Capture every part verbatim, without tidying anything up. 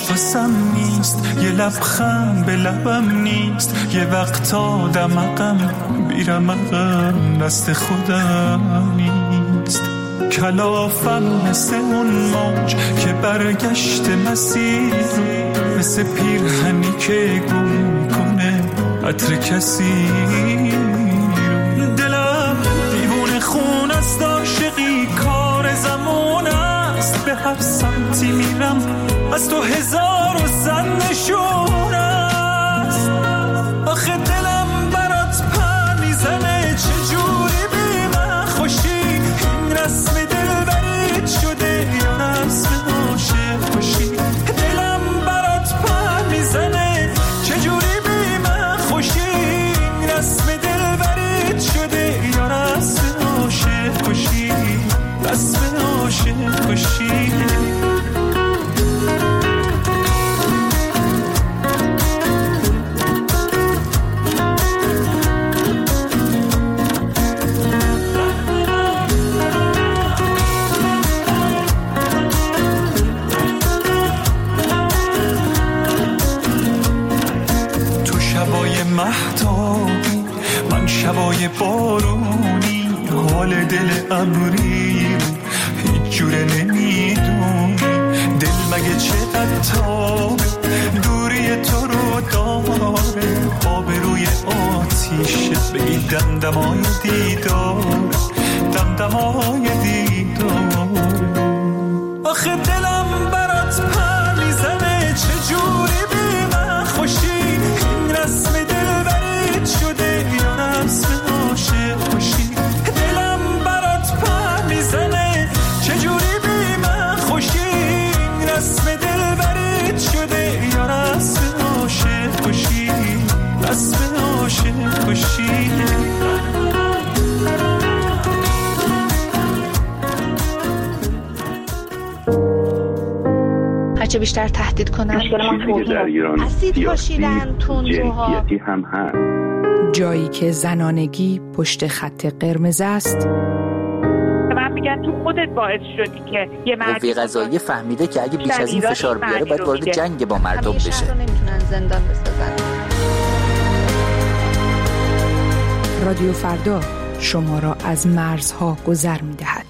حواسم نیست، یه لبخند به لبم نیست، یه وقتا دمقم بیرمقم دست خودم نیست. کلافم مثل اون موج که برگشت مسیر، مثل پیرهنی که گم کنه عطر کسی. دلم دیوونه خون است، عاشقی کار زمان است، به هر سمتی میرم از تو هزار و صد نشون است. آخه دلم برات پر میزنه، چجوری بی من خوشی، این رسم دلبریت شده یا رسم عاشق باشی. دلم برات پر میزنه، چجوری بی من خوشی، این رسم دلبریت شده یا رسم عاشق باشی، رسم عاشق باشی. مهتابی من شبای بارونی، حال دل ابری هیچ جوره نمیدونی. دل مگه چقدر تابه، دوری تو رو داره، آبروی آتیشه به این دمدمای دیدار، دمدمای دیدار. آخه دلم برات پر میزنه، چجوری بی من خوشی، این رسم دلبریت شده یا رسم عاشق باشی. دلم برات پر میزنه، چجوری بی من خوشی، این رسم دلبریت شده یا رسم عاشق باشی، رسم عاشق باشی. هرچه بیشتر تهدید کنن اسید پاشیدن تندروها هم هست. جایی که زنانگی پشت خط قرمز است. من میگن تو خودت باعث شدی که یه مرد قوه قضاییه فهمیده که اگه بیش از این فشار بیاره باید وارد جنگ با مردم بشه. همیشه نمیتونن زندان بسازن. رادیو فردا شما را از مرزها گذر میدهد.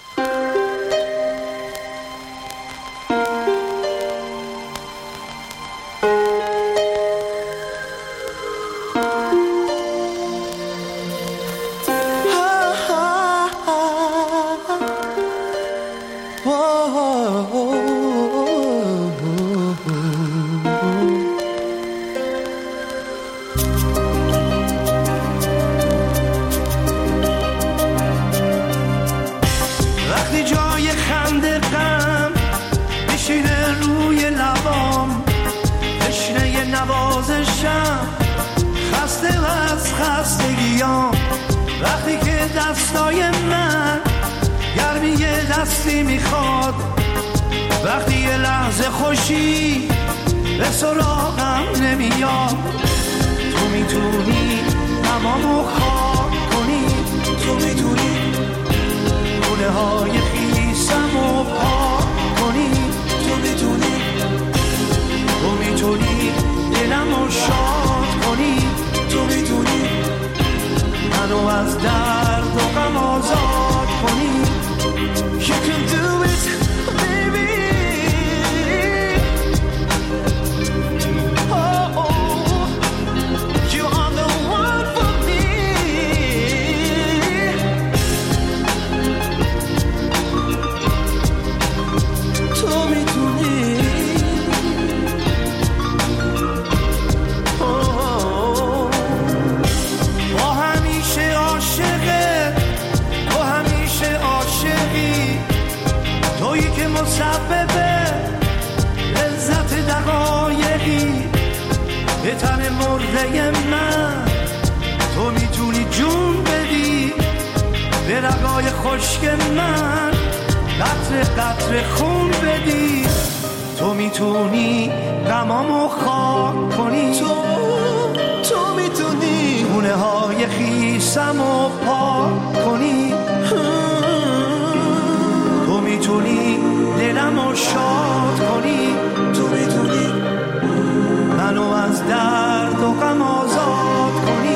وقتی که دستای من گرمی دستی میخواد، وقتی یه لحظه خوشی به سراغم نمیاد، تو میتونی تمامو خاک کنی، تو میتونی گونه های خیسمو پاک کنی، تو میتونی تو میتونی دلمو شاد کنی، تو میتونی منو از درد و غم آزاد کنی. You can do it, baby. Oh, oh, you are the one for me. تو میتونی مسببه لذت دقایقی به تن مرده من، تو میتونی جون بدی به رگای خشک من، قطر قطر خون بدی، تو میتونی غمامو خاک کنی، تو تو میتونی گونه های خیسمو پاک کنی، تو میتونی دلمو شاد کنی، تو میتونی از درد و غم آزاد کنی.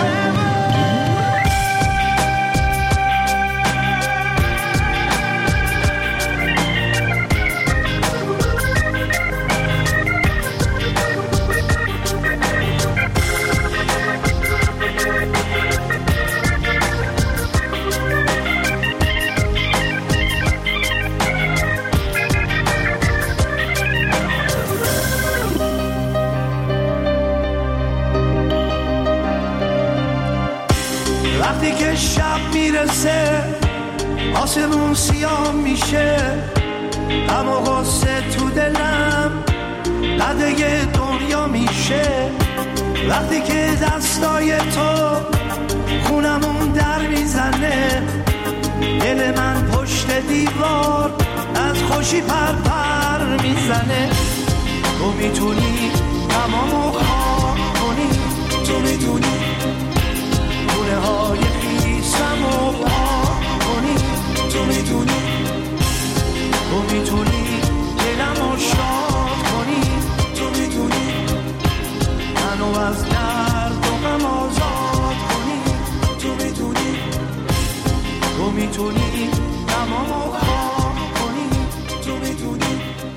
وقتی که شب میرسه آسمون سیاه میشه، غم و غصه تو دلم قدغن دنیا میشه. وقتی که دستای تو خونمون در میزنه، دل من پشت دیوار از خوشی پر پر میزنه. تو میتونی تمامو خواب کنی، تو میتونی گونه های خیسم و پاک کنی، تو میتونی تو میتونی دلم رو شاد کنی، تو میتونی منو از درد و غم آزاد کنی، تو میتونی تو میتونی تمامو خواب کنی، تو میتونی.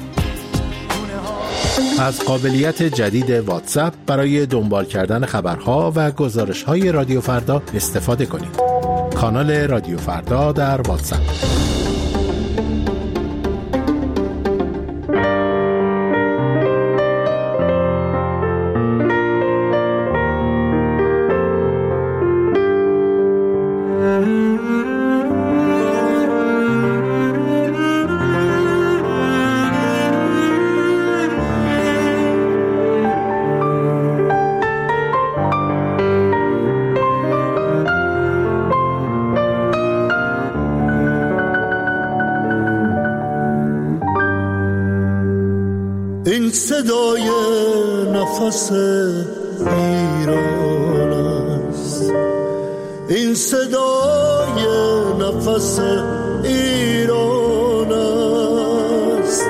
از قابلیت جدید واتساپ برای دنبال کردن خبرها و گزارش‌های رادیو فردا استفاده کنید. کانال رادیو فردا در واتساپ. این صدای نفس ایران است، این صدای نفس ایران است.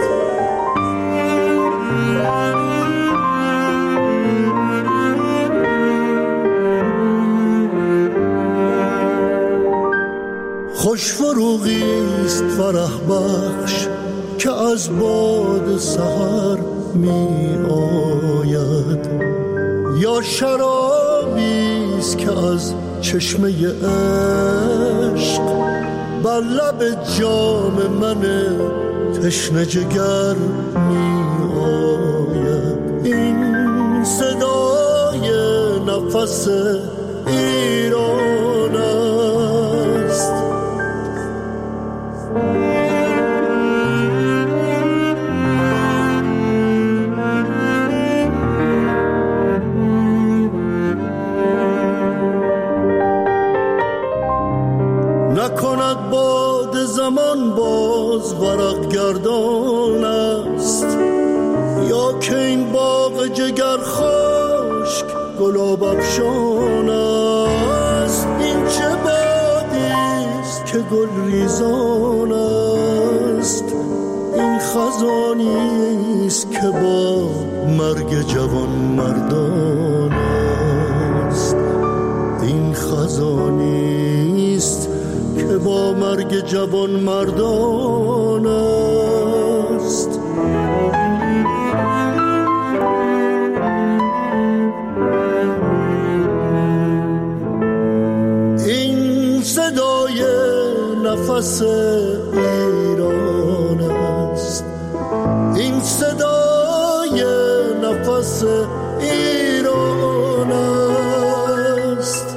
خوش فروغی است فرح بخش که از باد سحر می آید، یا شرابی است که از چشمه عشق بر لب جام من تشنه جگر می آید. این صدای نفس ایران است. نکند باد زمان باز ورق گردان است، یا که این باغ جگر خشک گلاب افشان است. این چه بادی است که گل ریزان است، این خزانی است که با مرگ جوان مردان است. این خزانی است که با مرگ جوان مردان است. این صدای نفس ایران است، این صدای نفس ایران است.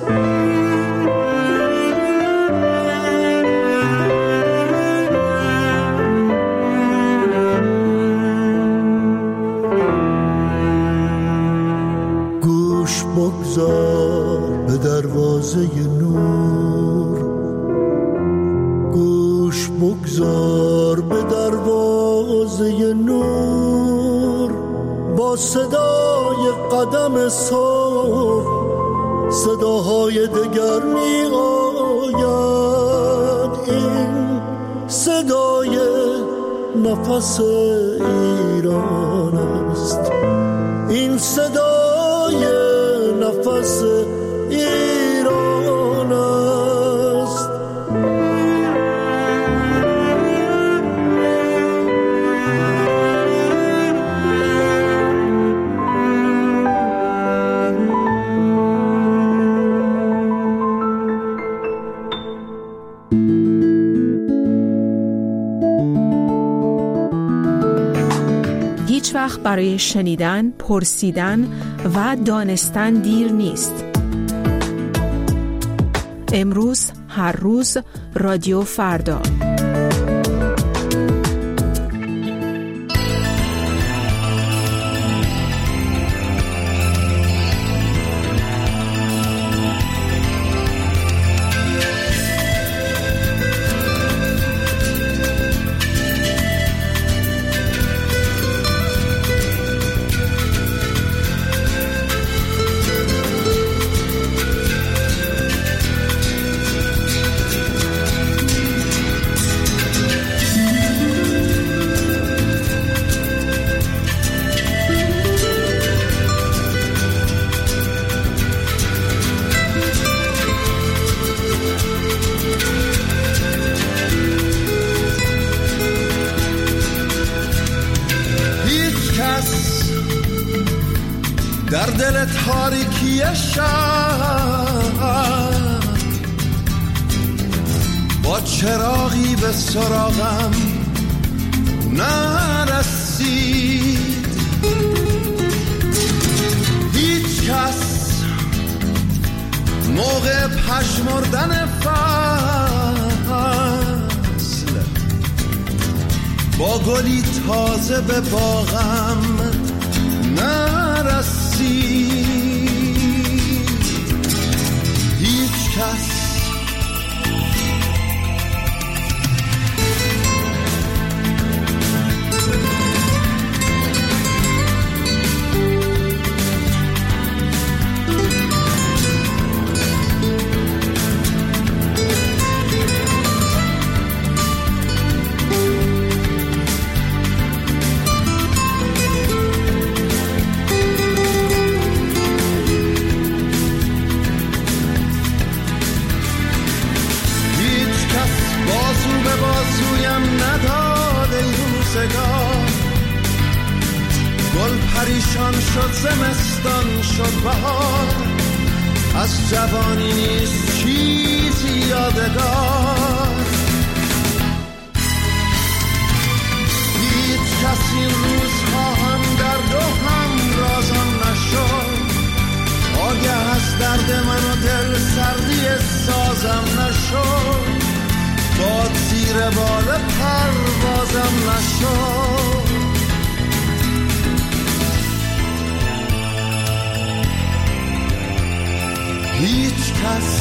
گوش بگذار به دروازه نور، گوش بگذار به دروازه نور. با صدای قدم صبح صداهای دگر می آید. این صدای نفس ایران است، این صدای صدای نفس ایران است. هیچ وقت برای شنیدن، پرسیدن و دانستن دیر نیست. امروز، هر روز، رادیو فردا. در دل تاریکی شب با چراغی به سراغم نرسید. هیچ کس موقع پژمردن فصل با گلی تازه به باغم نرسید. هیچ کس گل پریشان شد، زمستان شد بهار، از جوانی نیست چیزی یادگار. هیچ کس این روزها هم درد و هم رازم نشد، آگه از درد من و دل سردی سازم نشد، باد زیر بال پروازم نشد. هیچ کس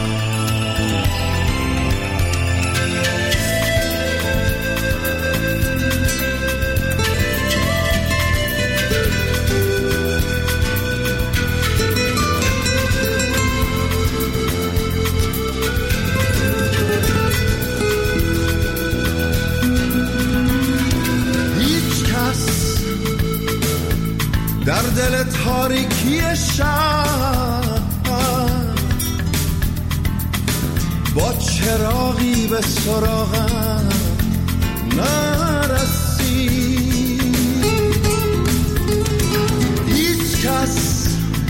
در دل تاریکی شب با چراغی به سراغم نرسید. هیچ کس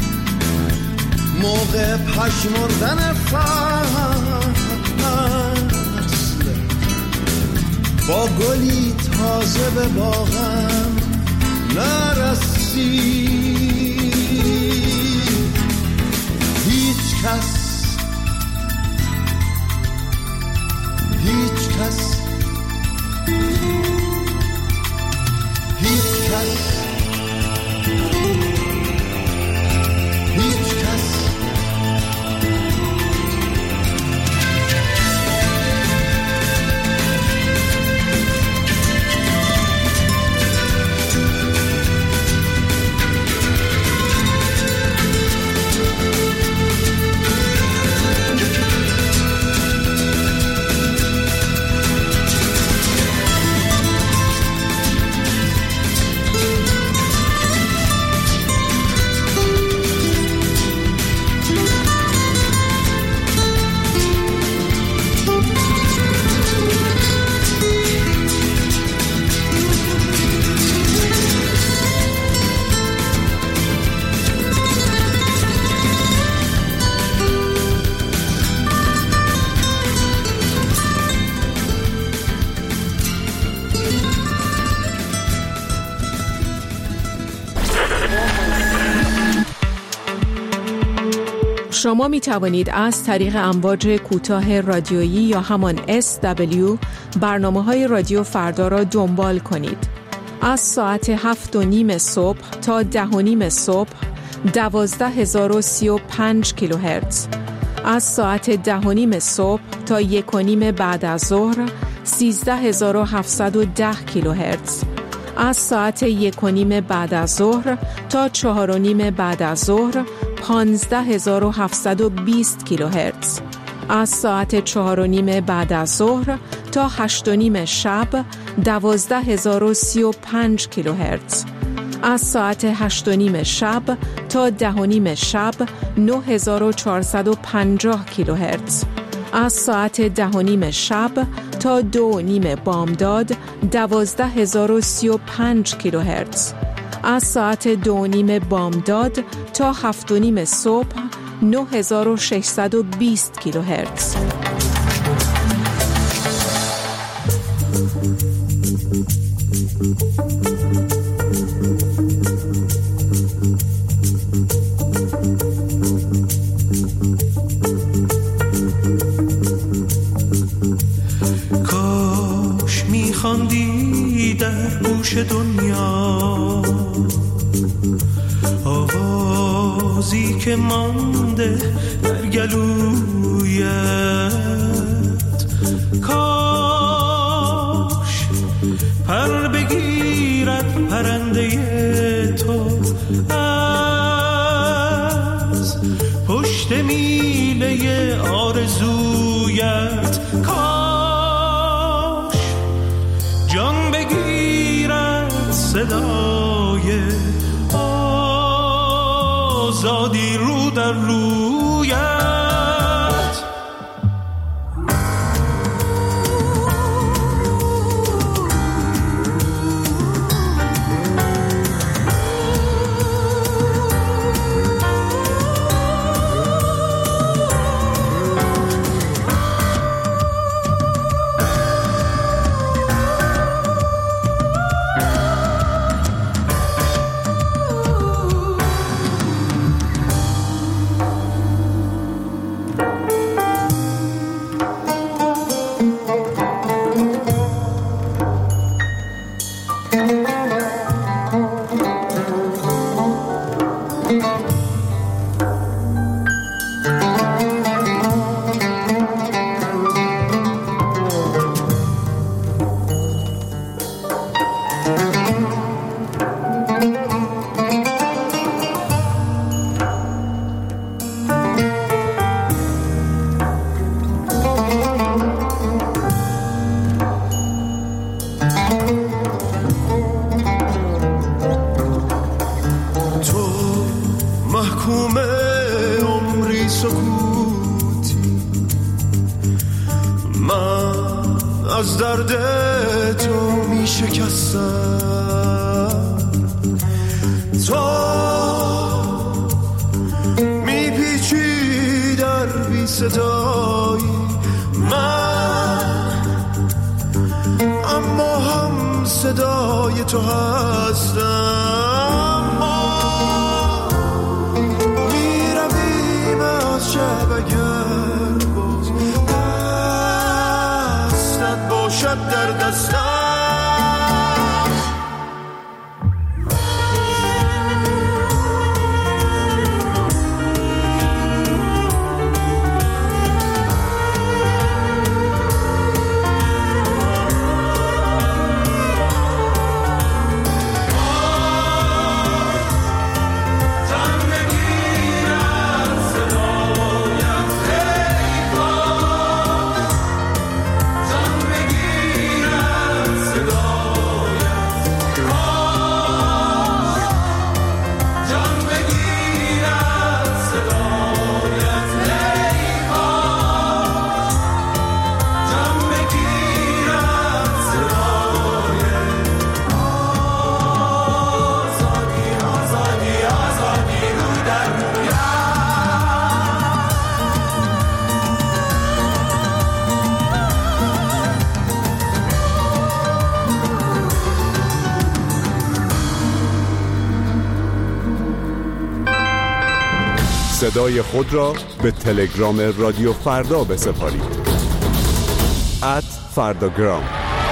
موقع پژمردن فصل با گلی تازه به باغم نرسید. هیچ کس هیچ کس هیچ کس هیچ کس شما می توانید از طریق امواج کوتاه رادیویی یا همان اس دبلیو برنامه‌های رادیو فردا را دنبال کنید. از ساعت هفت و نیم صبح تا ده و نیم صبح دوازده هزار و سی و پنج کیلوهرتز، از ساعت ده و نیم صبح تا یک و نیم بعد از ظهر سیزده هزار و هفتصد و ده کیلوهرتز، از ساعت یک و نیم بعد از ظهر تا چهار و نیم بعد از ظهر پانزده هزار و هفتصد و بیست کیلوهرتز، از ساعت چهار و نیم بعد از ظهر تا هشت و نیم شب دوازده هزار و سی و پنج کیلوهرتز، از ساعت هشت و نیم شب تا ده و نیم شب نه هزار و چهارصد و پنجاه کیلوهرتز، از ساعت ده و نیم شب تا دو و نیم بامداد دوازده هزار و سی و پنج کیلوهرتز، از ساعت دو و نیم بامداد تا هفت و نیم صبح نه هزار و ششصد و بیست کیلوهرتز. کاش میخواندی در گوش دنیا آوازی که مانده در گلویت، کاش پر بگیرد پرنده تو از پشت میله آرزویت، کاش جان بگیرد صدای آزادی رو در رویت. از درد تو می شکستم، تو می پیچی در بی صدایی من، اما هم صدای تو هستم. ما می رویم از شب اگر باز دستت باشد در دستم. صدای خود را به تلگرام رادیو فردا بسپارید. ات فرداگرام.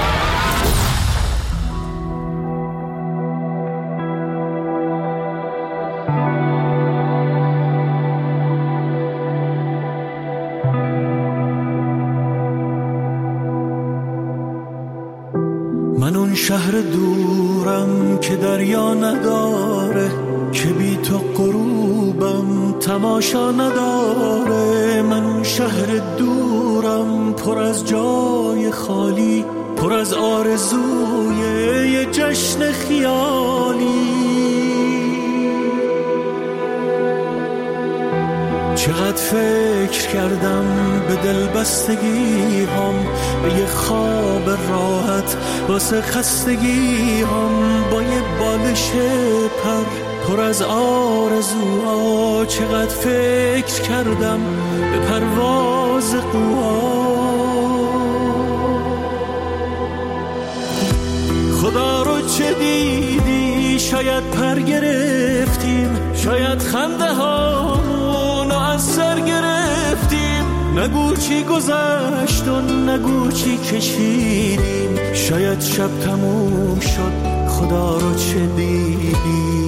من اون شهر دورم که دریا نداره، که بی تو غروبم تماشا نداره. من اون شهر دورم پر از جای خالی، پر از آرزوی یه جشن خیالی. چقدر فکر کردم به دل بستگی هم، به یه خواب راحت واسه خستگی هم، با یه بالش پر پر از آرزوها. چقدر فکر کردم به پرواز قوا. خدا رو چه دیدی؟ شاید پر گرفتیم، شاید خنده هامونو از سر گرفتیم. نگو چی گذشت و نگو چی کشیدیم. شاید شب تموم شد، خدا رو چه دیدی؟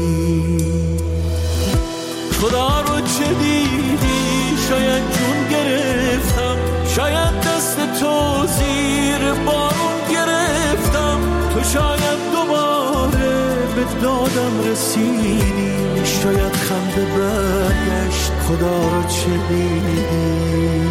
خدا رو چه دیدی؟ شاید جون گرفتم، شاید دست تو زیر بارون گرفتم. تو شاید دوباره به دادم رسیدی. شاید خنده برگشت، خدا رو چه دیدی؟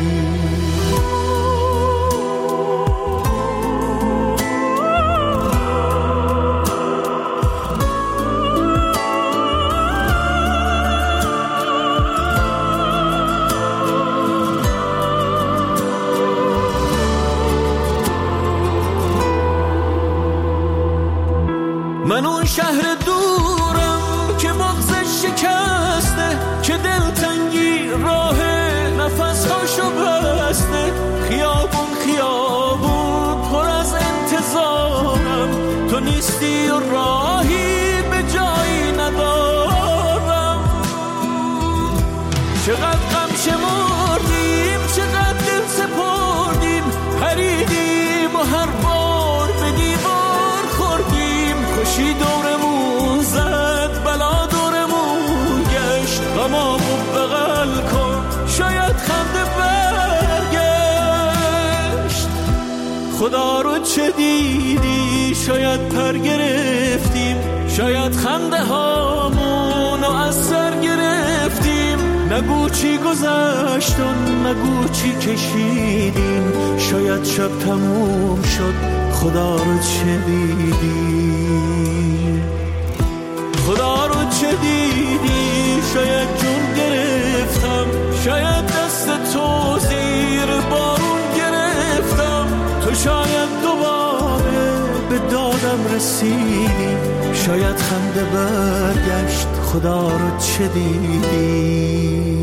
من اون شهر دورم که مغزش شکسته، که دلتنگی راه نفس هاشو بسته. خیابون خیابون پر از انتظارم، تو نیستی و راهی به جایی ندارم. چقدر غم شمردیم، چقدر دل سپردیم، پریدیم و هر بار به دیوار خوردیم. خوشی دورمون زد، بلا دورمون گشت. غمامو بغل کن، شاید خنده برگشت. خدا رو چه دیدی؟ شاید پر گرفتیم، شاید خنده هامونو از سر گرفتیم. نگو چی گذشت و نگو چی کشیدیم. شاید شب تموم شد، خدا رو چه دیدی؟ خدا رو چه دیدی؟ شاید جون گرفتم، شاید دست تو زیر بارون گرفتم. تو شاید دوباره به دادم رسیدی. شاید خنده برگشت، خدا رو چه دیدی؟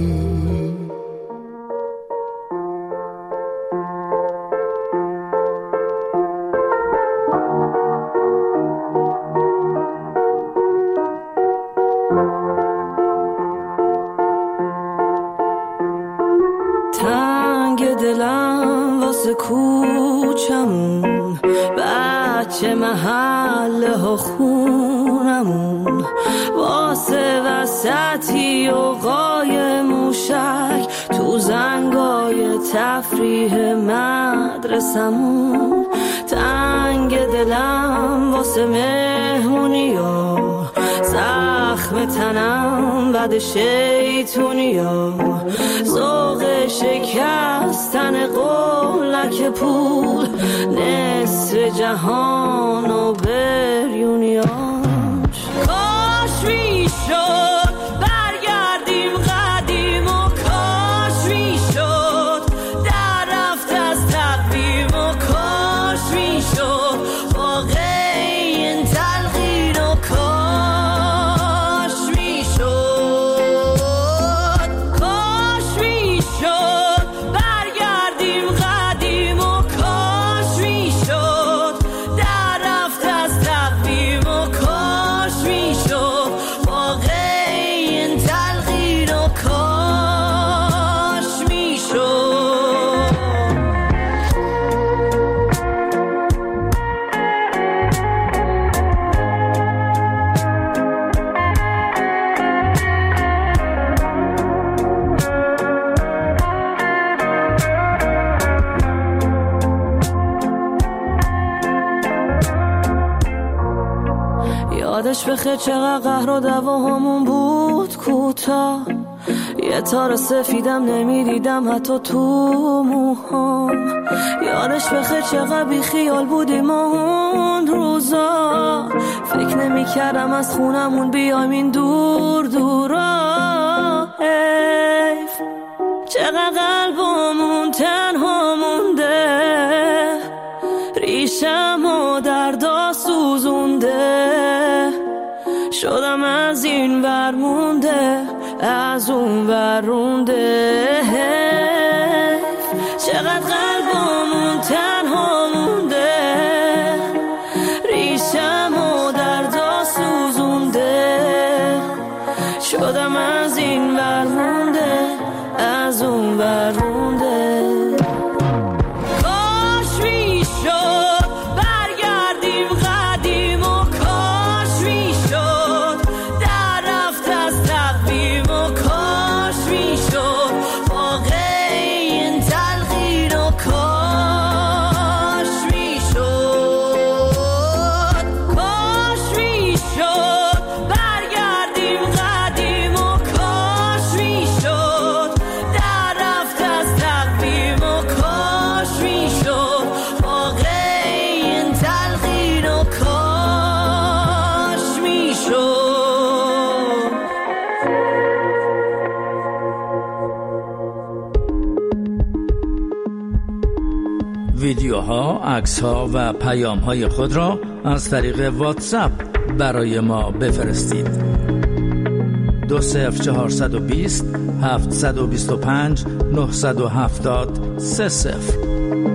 کوچمون بچه محله ها خونمون، واسه وسطی و قای موشک تو زنگای تفریح مدرسمون. تنگ دلم واسه مهمونی ها، زخم تنم بد شیطونی ها. ذوق شکستن قولک پول، نصف جهان و بریونیاش. کاش میشد برگردیم قدیم و کاش میشد در رفت از تقویم و کاش میشد واقعی این تلقین و کاش میشد. کاش میشد برگردیم قدیم و کاش میشد در رفت از تقویم و کاش میشد واقعی یادش بخیر چقدر قهر و دعواهامون بود کوتاه، یه تار سفیدم نمیدیدم حتی تو موهام. یادش بخیر چقدر بی خیال بودیم اون روزا، فکر نمی کردم از خونمون بیایم این دور دورا. حیف چقدر قلبمون تنها مونده، ریشم و دردا سوزونده، شدم از این ور مونده از اون ور رونده. چقدر قلبمون تنها مونده، ریشم و دردا سوزونده، شدم از این ور مونده از اون ور رونده. ویدیوها، عکس‌ها و پیام‌های خود را از طریق واتساپ برای ما بفرستید. دو صفر چهارصد و بیست هفتصد و بیست و پنج نهصد و هفتاد سه صفر.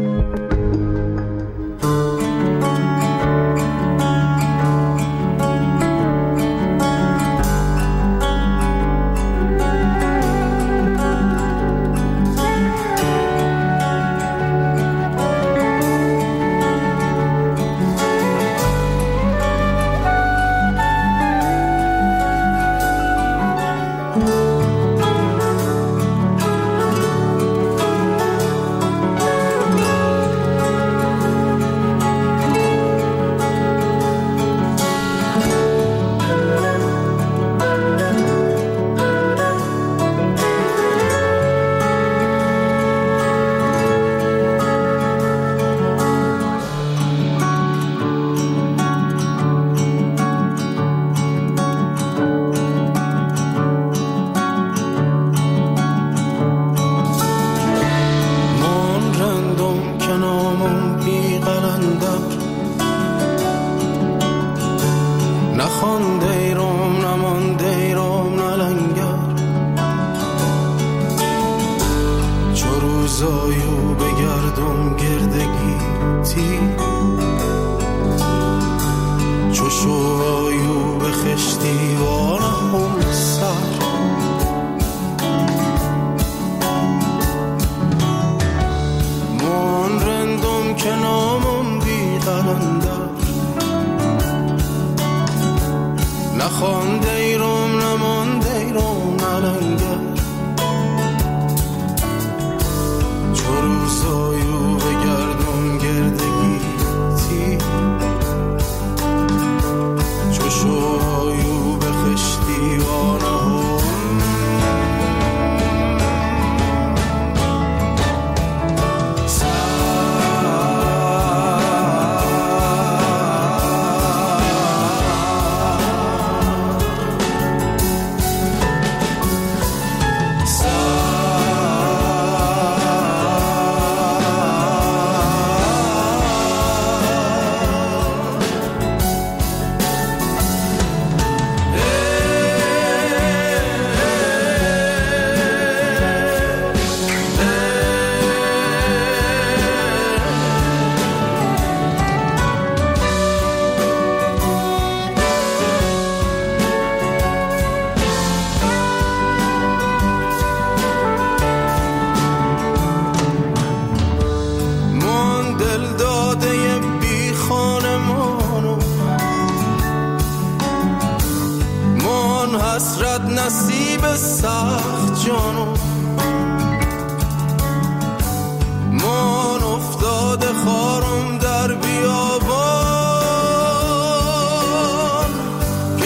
نصیب سخت جانو من افتاده خارم در بیابان،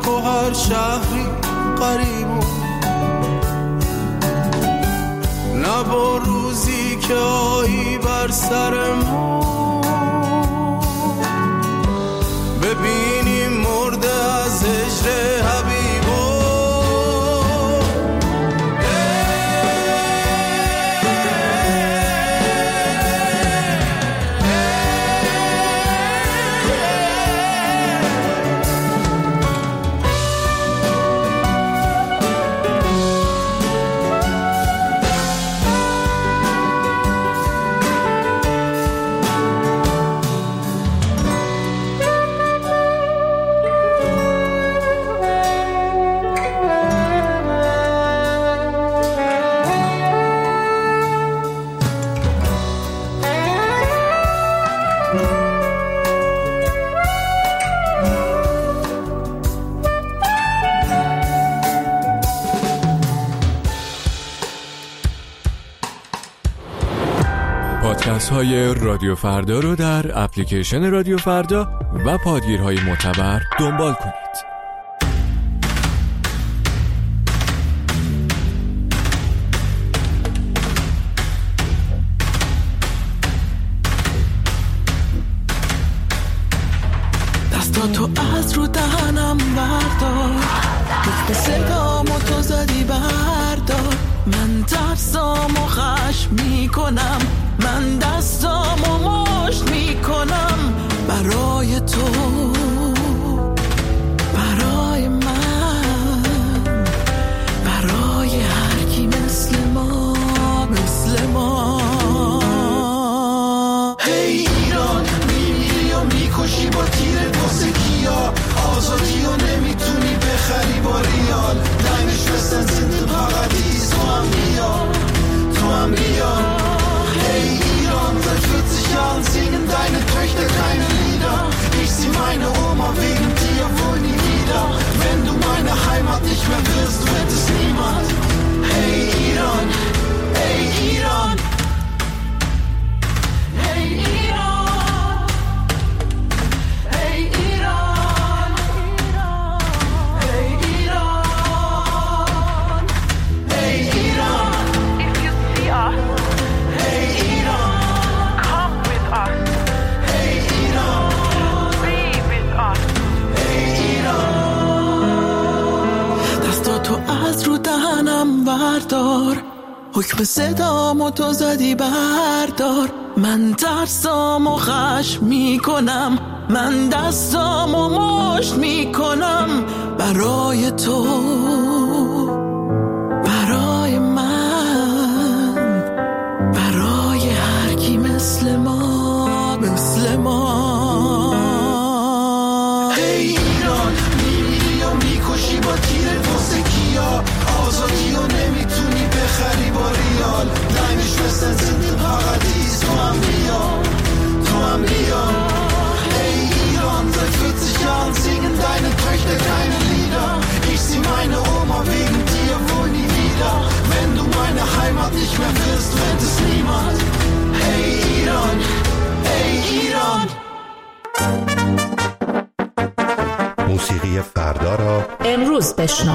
خلق و هر شهری قریبون، نه با روزی که آیی بر سر ما ببینیم مرده از هجر حبیبو. پادکست های رادیو فردا رو در اپلیکیشن رادیو فردا و پادگیرهای معتبر دنبال کنید. دستاتو از رو دهنم بردار، به صدامو تو زدی بردار، من ترسامو خشم میکنم، من دستامو مشت میکنم برای تو، برای من، برای هر کی مثل ما، مثل ما. هی ایران میمیری و میکشی با تیرت واسه کیا، آزادی و نمیتونی بخری با ریال، deine Schwestern sind im Paradies, تو هم بیا، تو هم بیا. Hey Iran, seit vierzig Jahren singen deine Töchter keine Lieder, ich sieh meine Oma wegen dir wohl nie wieder, wenn du meine Heimat nicht mehr wirst, wird es niemand. Hey Iran, hey Iran, hey Iran, hey Iran, hey Iran, hey Iran. If you see us, hey Iran, come with us. Hey Iran, be with us. hey Iran. دستاتو از رو دهنم بردار، حکم صدامو تو زدی بردار، من ترسامو خشم میکنم، من دستامو مشت میکنم برای تو، برای من، برای هر کی مثل ما، مثل ما. هی ایران میمیری و میکشی با تیرت واسه کیا، آزادی و نمیتونی بخری با ریال، deine Schwestern sind im Paradies, تو هم بیا، تو هم بیا. Hey Iran, seit vierzig Jahren singen deine Töchter keine Lieder, ich sieh meine Oma wegen dir wohl nie wieder, wenn du meine Heimat nicht mehr wirst, wird es niemand. Hey Iran, hey Iran. موسیقی فردا را امروز بشنو.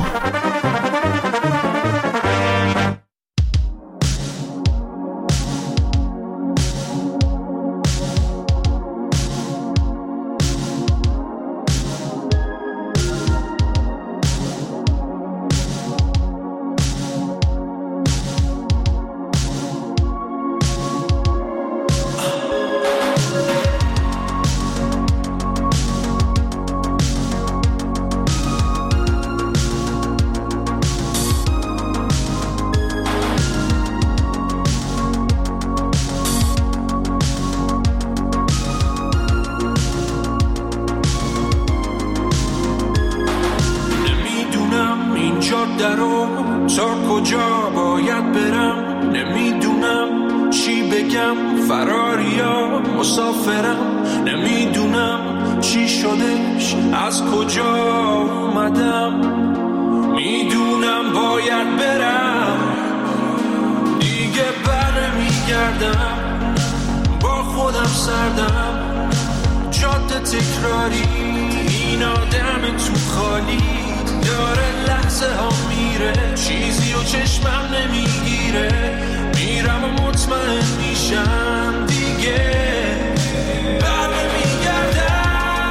این آدم تو خالی داره لحظه ها میره، چیزی و چشمم نمیگیره، میرم و مطمئن میشم دیگه بر نمیگردم،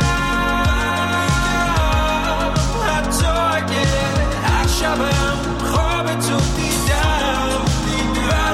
حتی اگه هر شبم خواب تو دیدم بر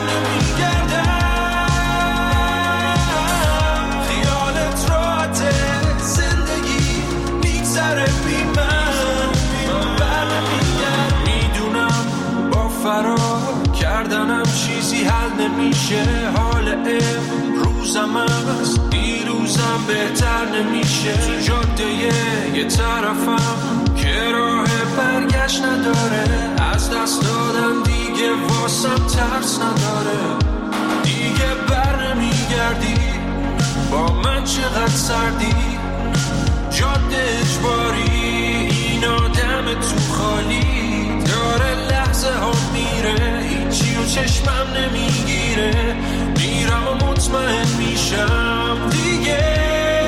نمیگردم، خیالت راحته زندگی میگذره بی من بر نمیگردم، میدونم با فرار کردنم چیزی حل نمیشه، حال امروزم از دیروزم بهتر نمیشه، تو جاده یه طرفم که راه برگشت نداره، از دست دادم دیگه واسم ترس نداره، دیگه بر نمیگردی با من چقدر سردی، جاده اجباری این آدم تو خالی داره لحظه ها میره، هیچی و چشمم نمیگیره، میرم و مطمئن میشم دیگه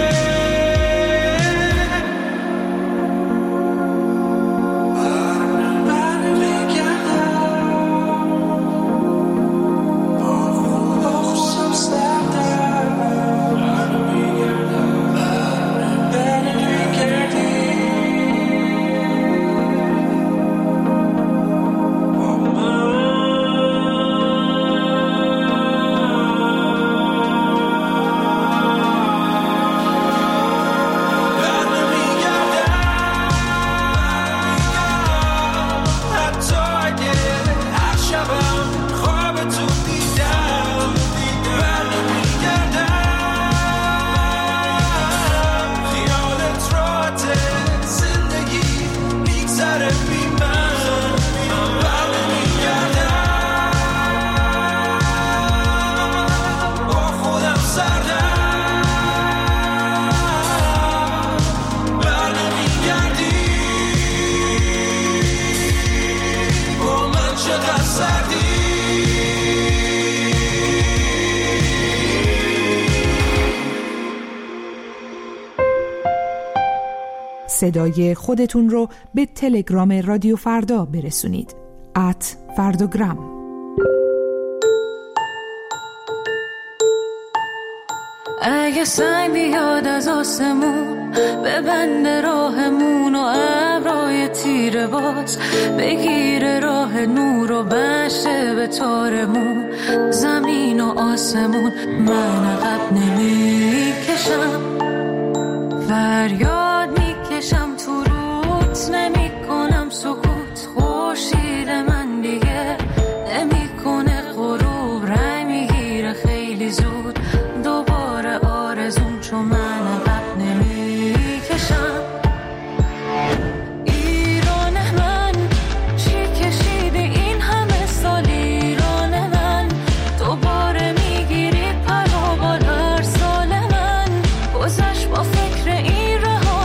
صدای خودتون رو به تلگرام رادیو فردا برسونید. ات فرداگرام. اگه سنگ بیاد از آسمون ببنده راهمون و ابرای تیره باز بگیره راه نور و بشه به تارمون، زمین و آسمون من عقب نمیکشم، فریاد میکشم تو روت نمی کنم سکوت، خورشید من دیگه نمی کنه غروب، رنگ میگیره خیلی زود دوباره آرزون، چون من عقب نمیکشم. ایران من چی کشیده این همه سال، ایران من دوباره میگیری پر و بال هر سال، من گذشت با فکر این رها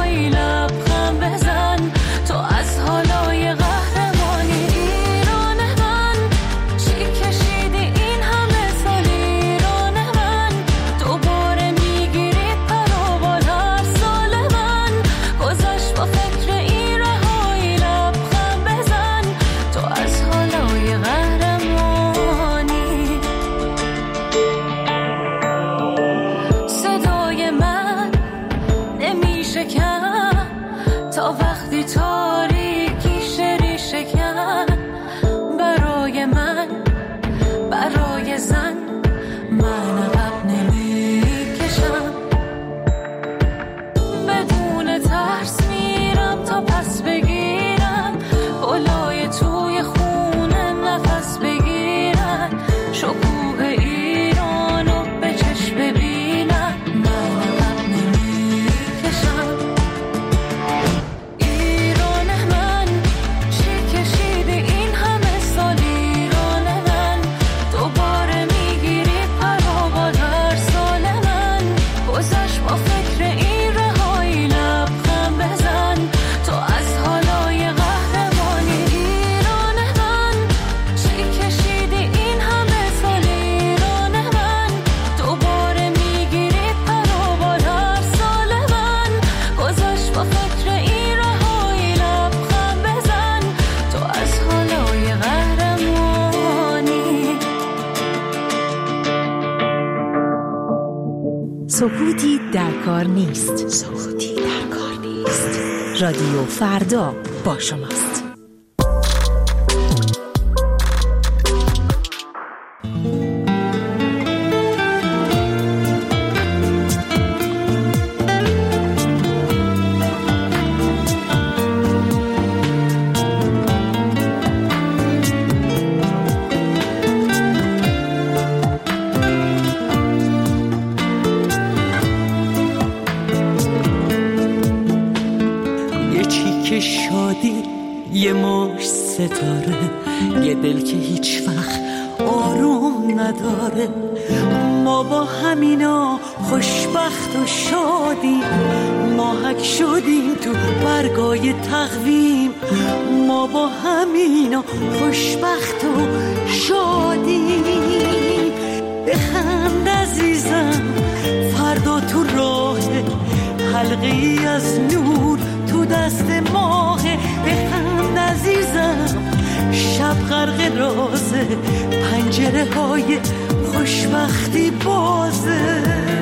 سکوتی در کار نیست. سکوتی در کار نیست. رادیو فردا با شماست. یه مش ستاره، یه دل که هیچ وقت آروم نداره. ما با همینا خوشبخت و شادیم، ماهک شدیم تو برگای تقویم. ما با همینا خوشبخت و شادیم. بخند عزیزم فردا تو راه، حلقه‌ای از نور تو دست ماه. بخند عزیزم شب غرق رازه، پنجره های خوشبختی بازه.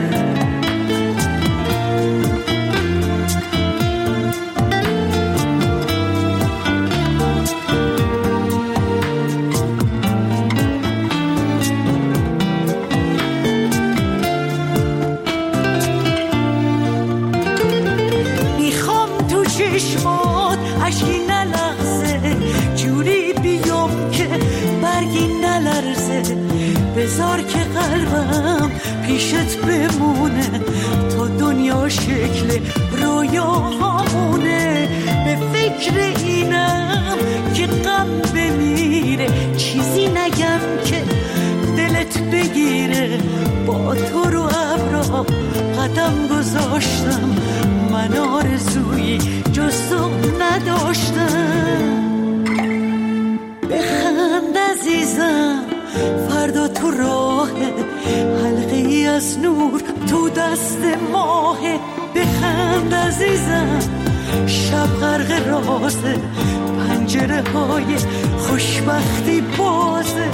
چشمات عشقی نلغزه، جوری بیام که برگی نلرزه. بذار که قلبم پیشت بمونه، تا دنیا شکل رویاهامونه. به فکر اینم که غم بمیره، چیزی نگم که دلت بگیره. با تو رو ابرا قدم گذاشتم، من آرزویی جز تو نداشتم. بخند عزیزم فردا تو راه، حلقه‌ای از نور تو دست ماه. بخند عزیزم شب غرق رازه، پنجره های خوشبختی بازه.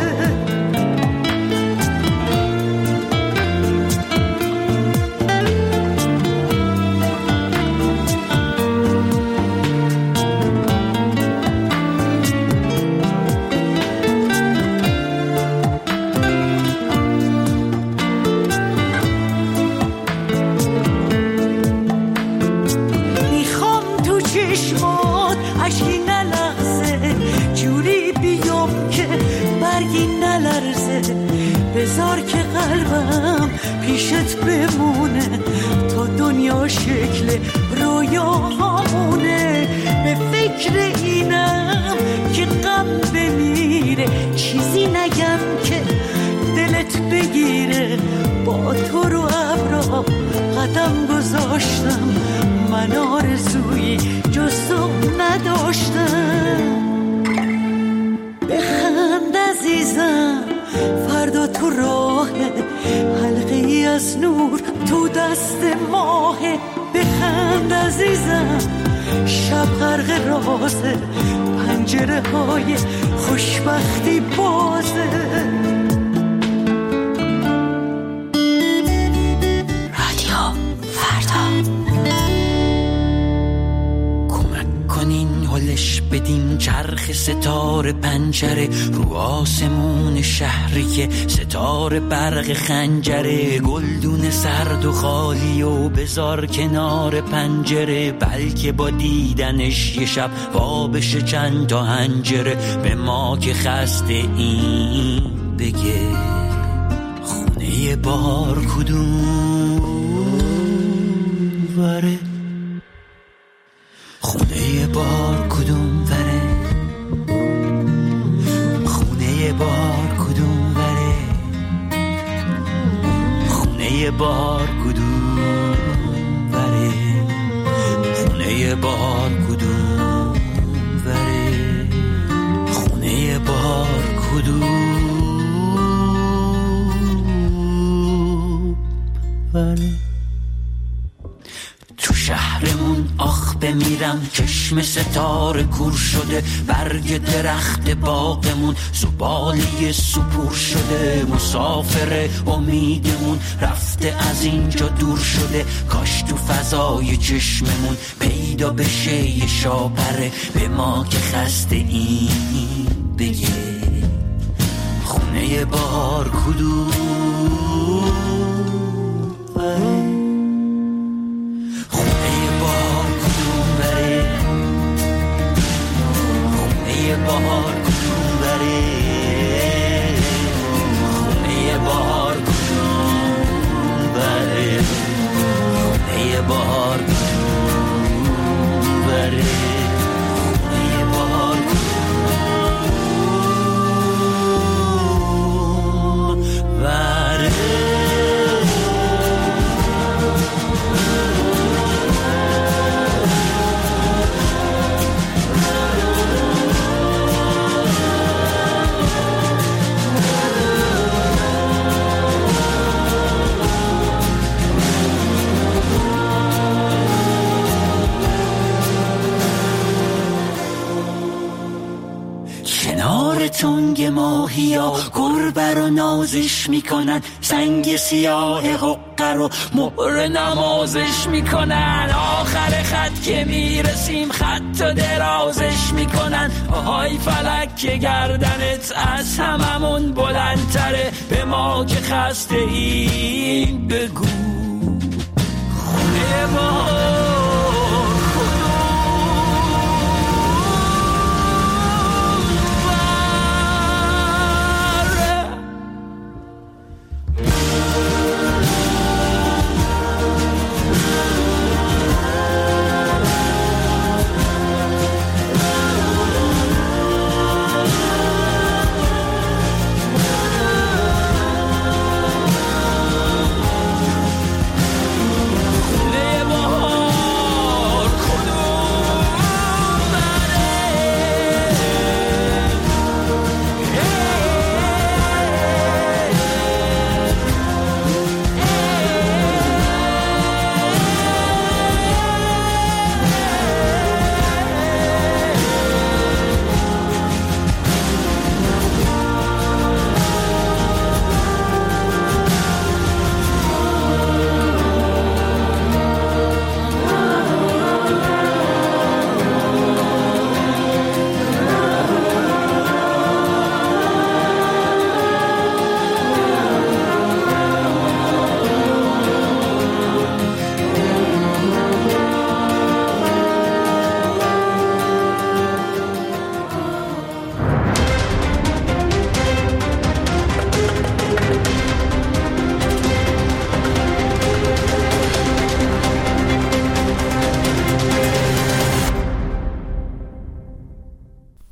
چشمات عشقی نلغزه، جوری بیام که برگی نلرزه. بذار که قلبم پیشت بمونه، تا دنیا شکل رویاهامونه. به فکر اینم که غم بمیره، چیزی نگم که دلت بگیره. با تو رو ابرا قدم گذاشتم، من آرزویی جز تو نداشتم. بخند عزیزم فردا تو راه، حلقه‌ای از نور تو دست ماه. بخند عزیزم شب غرق رازه، پنجره های خوشبختی بازه. بدین چرخ ستاره پنجره، رو آسمون شهری که ستاره برق خنجره. گلدون سرد و خالی و بذار کنار پنجره، بلکه با دیدنش یه شب وا بشه چند تا هنجره. به ما که خسته این بگه خونه بار کدوم وره، خونه بار کدوم وره، خونه بار کدوم وره، خونه بار کدوم وره، خونه بار کدوم وره، خونه بار کدوم وره. تو شهرمون آخ بمیرم میرم، چشم ستاره کور شده، برگ درخت باغمون زباله سپور شده، مسافر امیدمون رفته از اینجا دور شده، کاش تو فضای چشممون پیدا بشه یه شاپره به ما که خسته این بگه خونه بهار کدوم بهار کدوم بره، خونه بهار کدوم بره، خونه بهار کدوم بره، خونه بهار کدوم بره. تنگ ماهیا گربه رو نازش میکنن، سنگ سیاه حقه رو مهر نمازش میکنن، آخر خط که میرسیم خط و درازش میکنن، آهای فلک که گردنت از هممون بلندتره، به ما که خسته این بگو خونه ما